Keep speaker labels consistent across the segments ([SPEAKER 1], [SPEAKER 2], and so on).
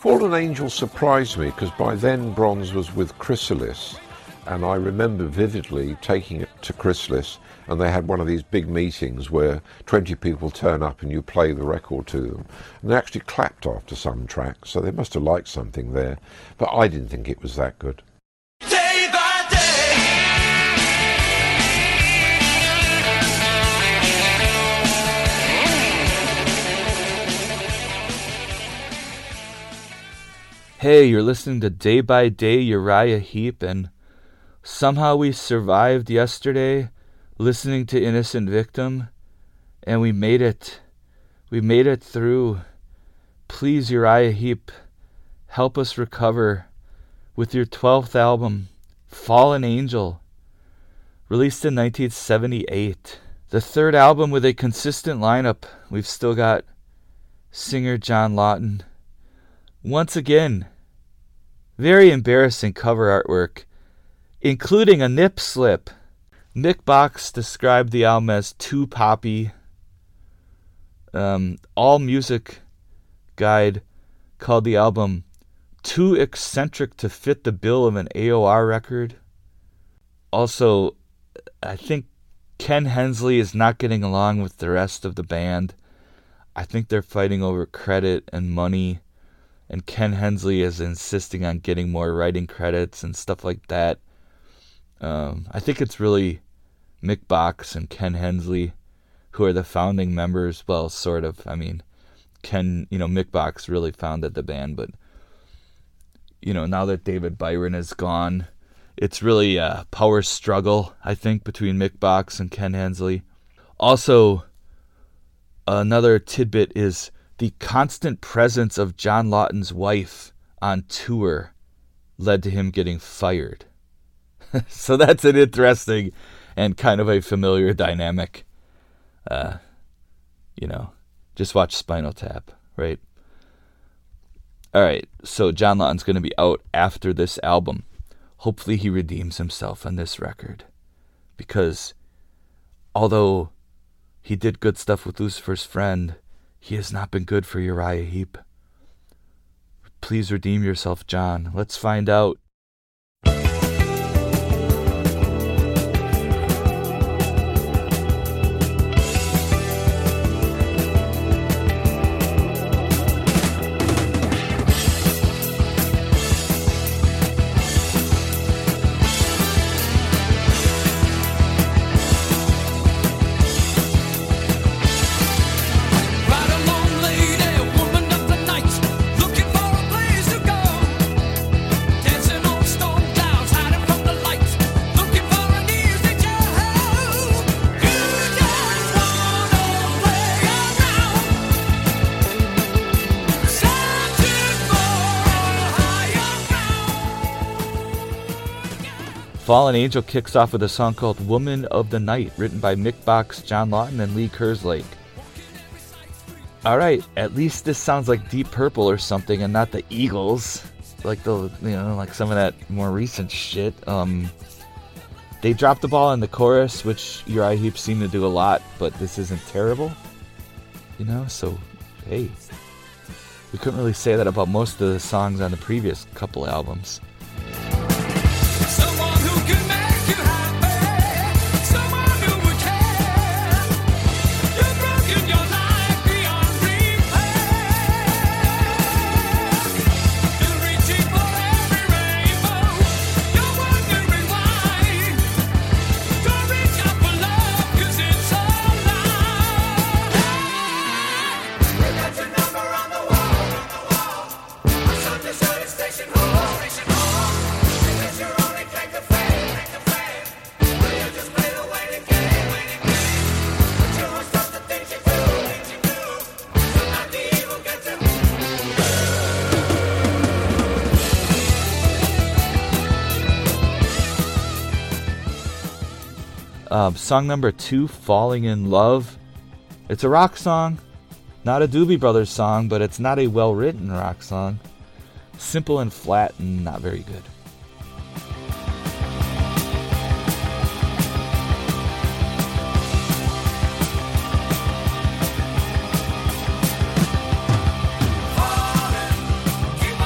[SPEAKER 1] Fallen Angel surprised me because by then Bronze was with Chrysalis, and I remember vividly taking it to Chrysalis, and they had one of these big meetings where 20 people turn up and you play the record to them, and they actually clapped after some tracks, so they must have liked something there, but I didn't think it was that good.
[SPEAKER 2] Day by day.
[SPEAKER 3] Hey, you're listening to Day by Day Uriah Heep, and somehow we survived yesterday listening to Innocent Victim, and we made it. We made it through. Please, Uriah Heep, help us recover with your 12th album, Fallen Angel, released in 1978. The third album with a consistent lineup. We've still got singer John Lawton. Once again, very embarrassing cover artwork, including a nip slip. Nick Box described the album as too poppy. All Music Guide called the album too eccentric to fit the bill of an AOR record. Also, I think Ken Hensley is not getting along with the rest of the band. I think they're fighting over credit and money, and Ken Hensley is insisting on getting more writing credits and stuff like that. I think it's really Mick Box and Ken Hensley who are the founding members. Well, sort of. I mean, Mick Box really founded the band, but now that David Byron is gone, it's really a power struggle, I think, between Mick Box and Ken Hensley. Also, another tidbit is the constant presence of John Lawton's wife on tour led to him getting fired. So that's an interesting and kind of a familiar dynamic. Just watch Spinal Tap, right? All right, so John Lawton's going to be out after this album. Hopefully he redeems himself on this record, because although he did good stuff with Lucifer's Friend, he has not been good for Uriah Heep. Please redeem yourself, John. Let's find out. Fallen Angel kicks off with a song called Woman of the Night, written by Mick Box, John Lawton, and Lee Kerslake. Alright, at least this sounds like Deep Purple or something and not the Eagles. Like like some of that more recent shit. They dropped the ball in the chorus, which Uriah Heep seemed to do a lot, but this isn't terrible. So, hey. We couldn't really say that about most of the songs on the previous couple albums. Song number 2, Falling in Love. It's a rock song, not a Doobie Brothers song, but it's not a well-written rock song. Simple and flat and not very good.
[SPEAKER 2] Keep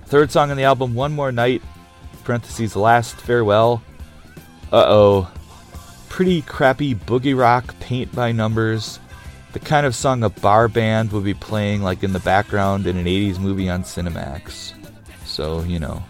[SPEAKER 3] Third song on the album, One More Night, parentheses, Last Farewell. Uh-oh. Pretty crappy boogie rock, paint by numbers. The kind of song a bar band would be playing like in the background in an 80s movie on Cinemax. So, you know.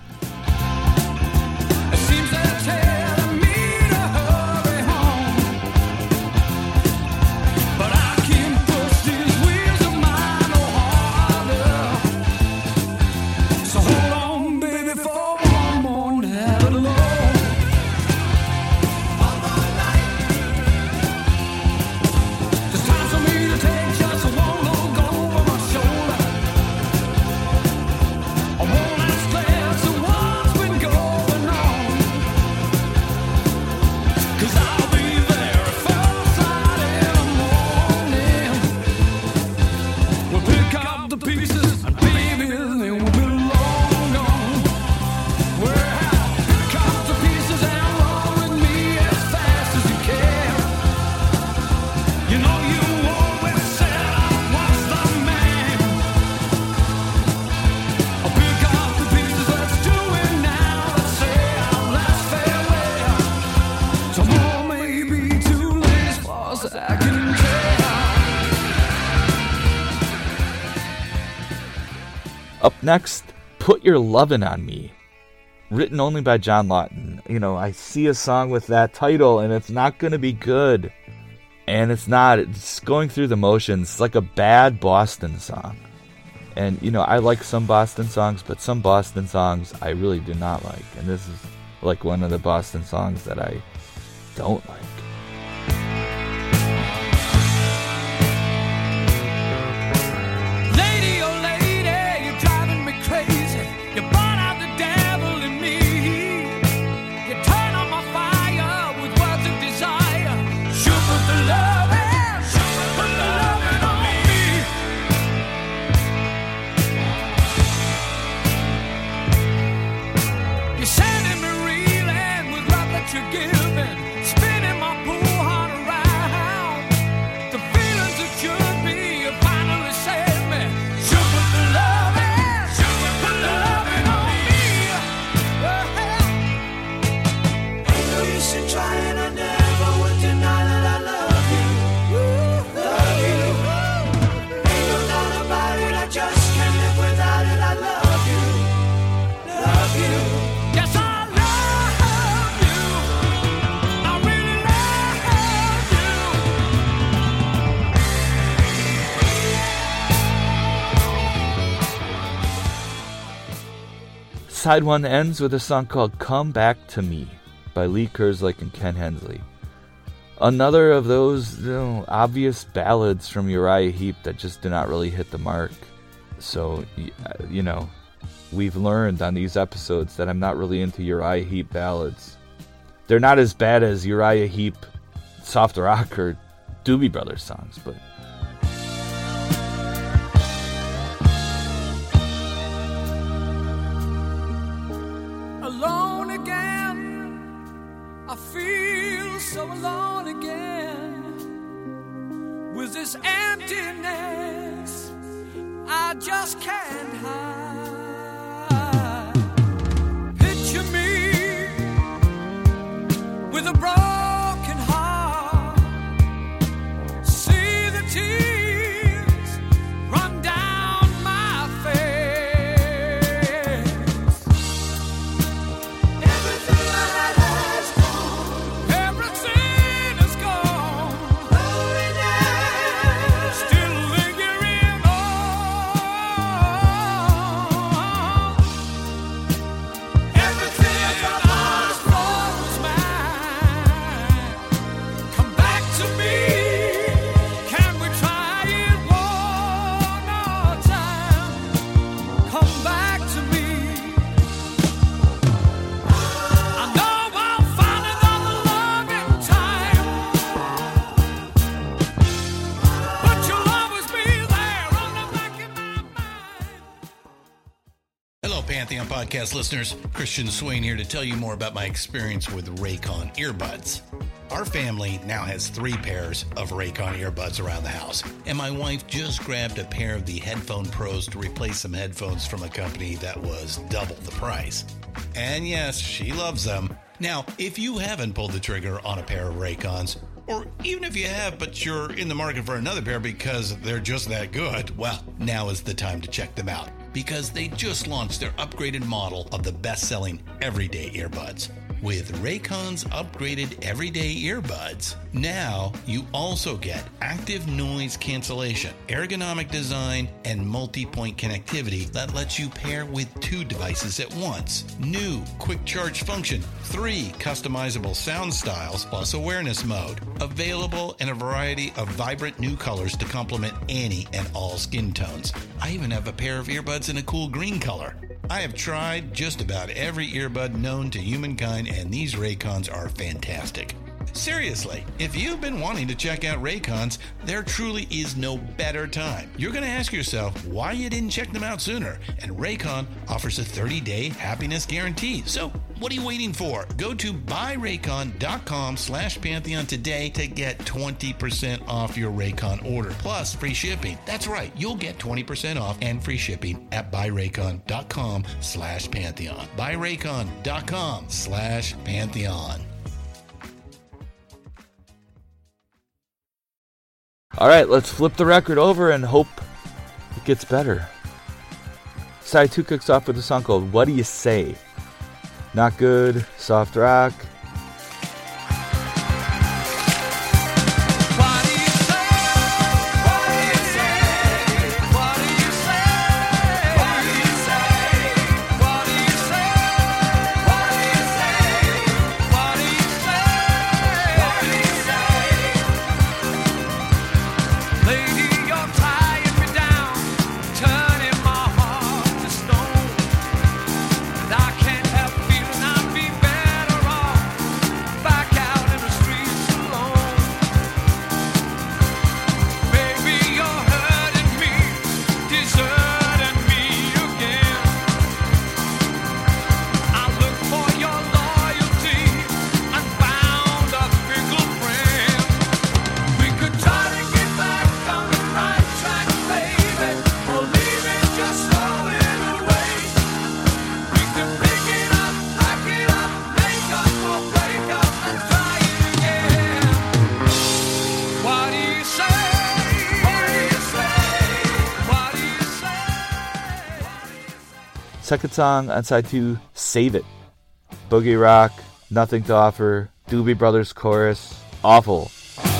[SPEAKER 3] Up next, Put Your Lovin' on Me, written only by John Lawton. You know, I see a song with that title and it's not going to be good. And it's not. It's going through the motions. It's like a bad Boston song. And, you know, I like some Boston songs, but some Boston songs I really do not like. And this is like one of the Boston songs that I don't like. Side 1 ends with a song called Come Back to Me by Lee Kerslake and Ken Hensley. Another of those obvious ballads from Uriah Heep that just did not really hit the mark. So, you know, we've learned on these episodes that I'm not really into Uriah Heep ballads. They're not as bad as Uriah Heep soft rock or Doobie Brothers songs, but...
[SPEAKER 2] Alone again, I feel so alone again. With this emptiness, I just can't hide. Picture me with a broken heart. See the tears run down my face.
[SPEAKER 4] Pantheon podcast listeners, Christian Swain here to tell you more about my experience with Raycon earbuds. Our family now has 3 pairs of Raycon earbuds around the house, and my wife just grabbed a pair of the Headphone Pros to replace some headphones from a company that was double the price. And yes, she loves them. Now, if you haven't pulled the trigger on a pair of Raycons, or even if you have but you're in the market for another pair because they're just that good, well, now is the time to check them out, because they just launched their upgraded model of the best-selling everyday earbuds. With Raycon's upgraded everyday earbuds, now you also get active noise cancellation, ergonomic design, and multi-point connectivity that lets you pair with 2 devices at once. New quick charge function, 3 customizable sound styles, plus awareness mode. Available in a variety of vibrant new colors to complement any and all skin tones. I even have a pair of earbuds in a cool green color. I have tried just about every earbud known to humankind, and these Raycons are fantastic. Seriously, if you've been wanting to check out Raycons, there truly is no better time. You're going to ask yourself why you didn't check them out sooner, and Raycon offers a 30-day happiness guarantee. So what are you waiting for? Go to buyraycon.com/Pantheon today to get 20% off your Raycon order, plus free shipping. That's right, you'll get 20% off and free shipping at buyraycon.com/Pantheon. buyraycon.com/Pantheon.
[SPEAKER 3] All right, let's flip the record over and hope it gets better. Side 2 kicks off with a song called What Do You Say? Not good, soft rock. Second song on side 2, Save It. Boogie rock, nothing to offer, Doobie Brothers chorus, awful.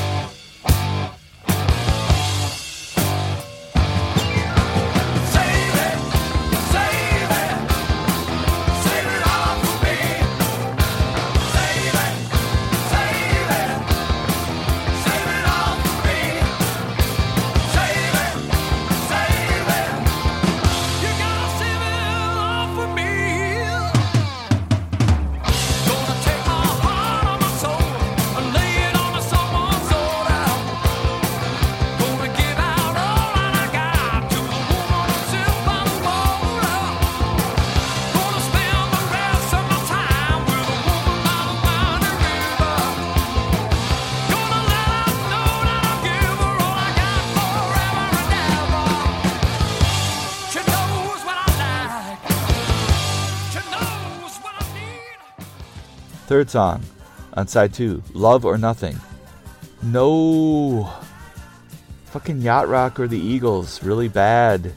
[SPEAKER 3] Third song on side 2, Love or Nothing. No. Fucking Yacht Rock or the Eagles, really bad.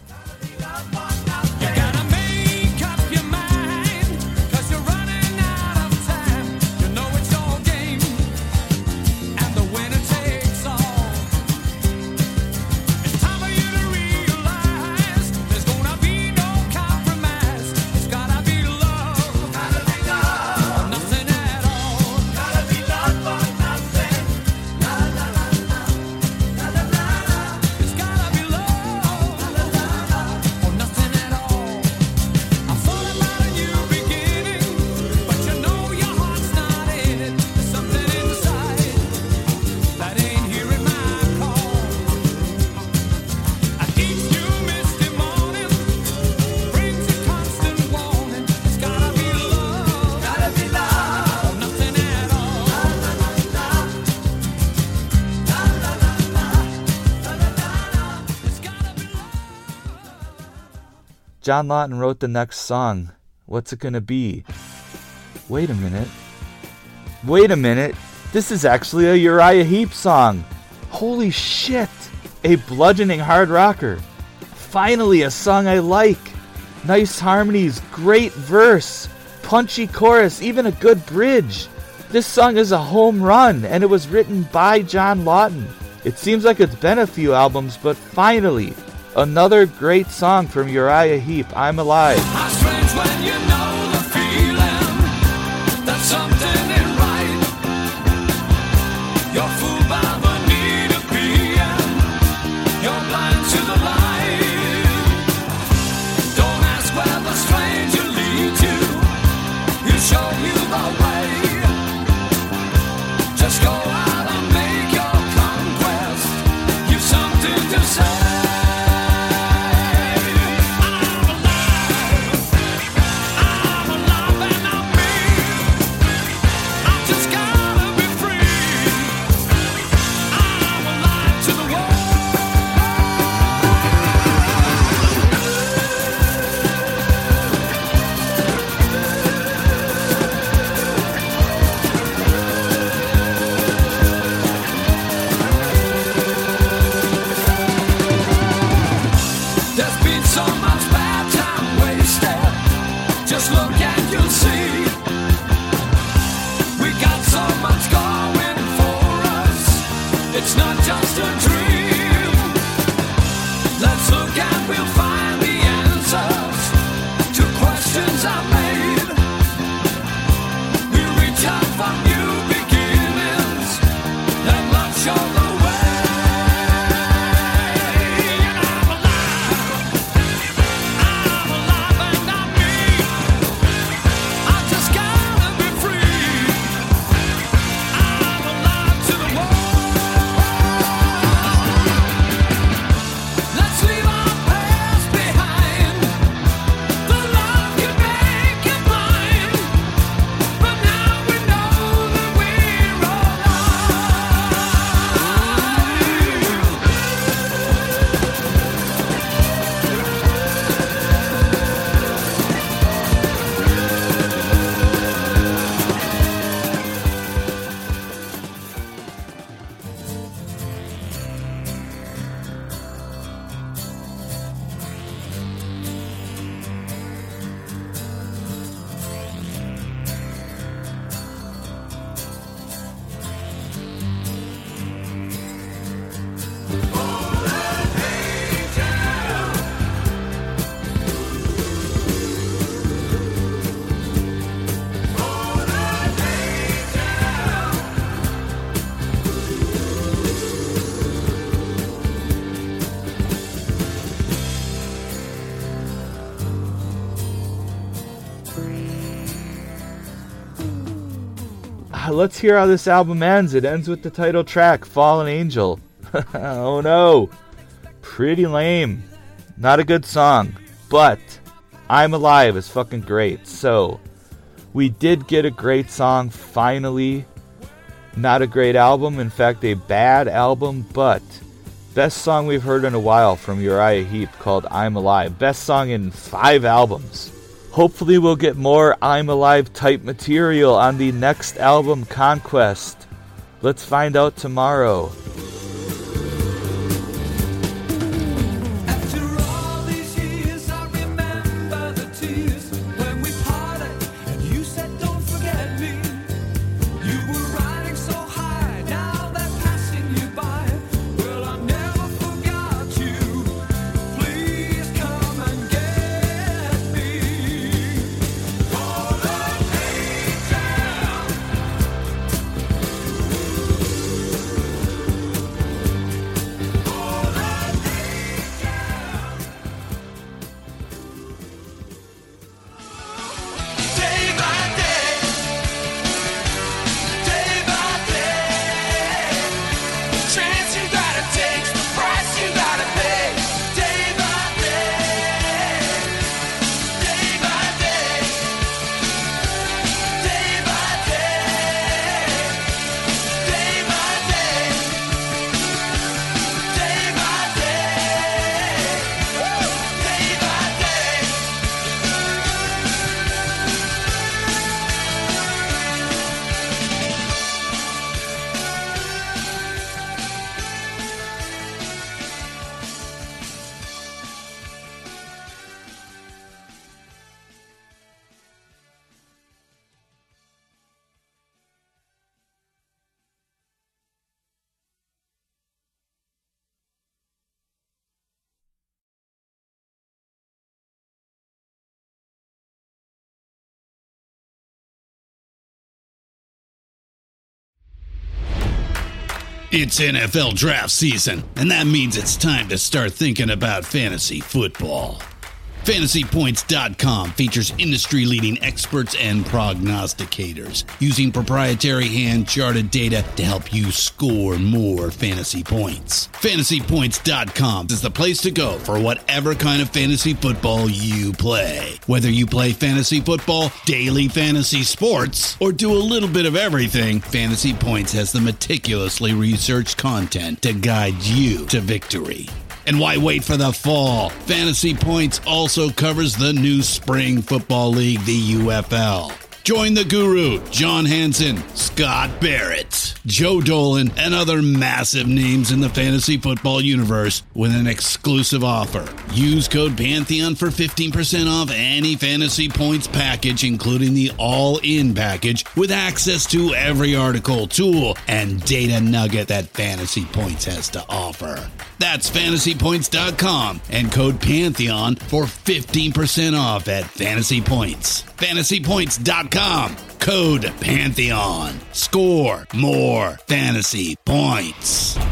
[SPEAKER 3] John Lawton wrote the next song. What's it gonna be? Wait a minute. This is actually a Uriah Heep song. Holy shit. A bludgeoning hard rocker. Finally, a song I like. Nice harmonies, great verse, punchy chorus, even a good bridge. This song is a home run, and it was written by John Lawton. It seems like it's been a few albums, but finally, another great song from Uriah Heep, I'm Alive.
[SPEAKER 2] How strange when you know the feeling that something ain't right. You're fooled by the need of being. You're blind to the light. Don't ask where the stranger leads you. He'll show you the way. Just go out and make your conquest. You've something to say. It's not just a dream. Let's look and we'll find the answers to questions I made. We'll reach out for new beginnings. Let love show the way. I'm alive and I'm me. I just gotta be free. I'm alive to the world.
[SPEAKER 3] Let's hear how this album ends. It ends with the title track, Fallen Angel. Oh no. Pretty lame. Not a good song. But I'm Alive is fucking great. So, we did get a great song finally. Not a great album. In fact, a bad album. But best song we've heard in a while from Uriah Heep called I'm Alive. Best song in 5 albums. Hopefully we'll get more I'm Alive type material on the next album, Conquest. Let's find out tomorrow.
[SPEAKER 2] After all these years, I remember the tears when we parted and you said don't forget me. You were riding so high, now they're passing you by. Well, I never forgot you. Please come and get me. Fallen angel.
[SPEAKER 4] It's NFL draft season, and that means it's time to start thinking about fantasy football. FantasyPoints.com features industry-leading experts and prognosticators using proprietary hand-charted data to help you score more fantasy points. FantasyPoints.com is the place to go for whatever kind of fantasy football you play. Whether you play fantasy football, daily fantasy sports, or do a little bit of everything, Fantasy Points has the meticulously researched content to guide you to victory. And why wait for the fall? Fantasy Points also covers the new spring football league, the UFL. Join the guru, John Hansen, Scott Barrett, Joe Dolan, and other massive names in the fantasy football universe with an exclusive offer. Use code Pantheon for 15% off any Fantasy Points package, including the all-in package, with access to every article, tool, and data nugget that Fantasy Points has to offer. That's FantasyPoints.com and code Pantheon for 15% off at Fantasy Points. FantasyPoints.com, code Pantheon. Score more fantasy points.